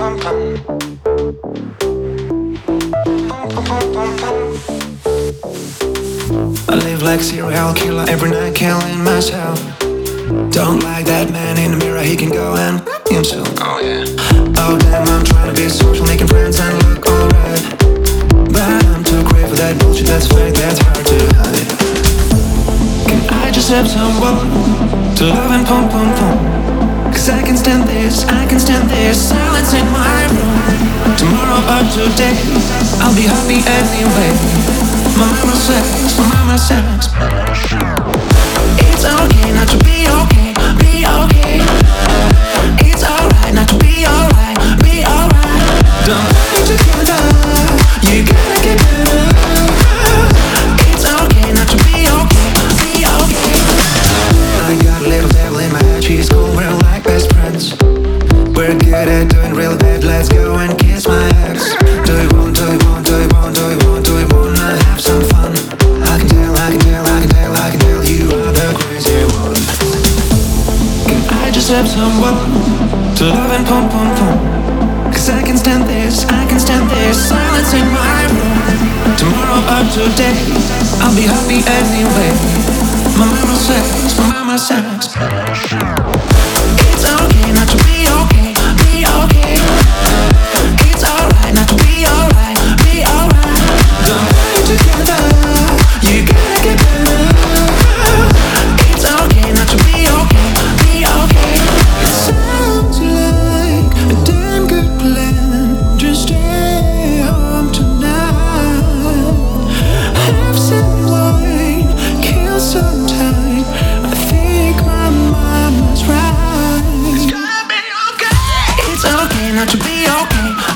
I live like serial killer, every night killing myself. Don't like that man in the mirror, he can go and himself. Oh yeah. Oh damn, I'm trying to be social, making friends and look alright. But I'm too great for that bullshit, that's fake, that's hard to hide. Can I just have someone to love and pump, pump, pump? Cause I can stand this silence in my room. Tomorrow or today, I'll be happy anyway. My mama says it's okay not to be okay, be okay. It's alright not to be alright, be alright. Don't be together, you gotta get better. It's okay not to be okay, be okay. I got a little devil in my head, she's cool, we're like best friends. We're good at doing real bad, let's go and kiss my ex. Do you want, do you want, do you want, do you want, do you wanna have some fun? I can tell you are the crazy one. Can I just have someone to love and pump, pump, pump? Cause I can stand this silence in my room. Tomorrow or today, I'll be happy anyway. My mama says it's okay not to be okay, be okay. It's alright not to be alright, be alright. Don't be together, you gotta get better. It's okay not to be okay, be okay. It sounds like a damn good plan. Just stay home tonight. Have some wine, kill some time. I think my mama's right. It's gonna be okay. It's okay not to be okay,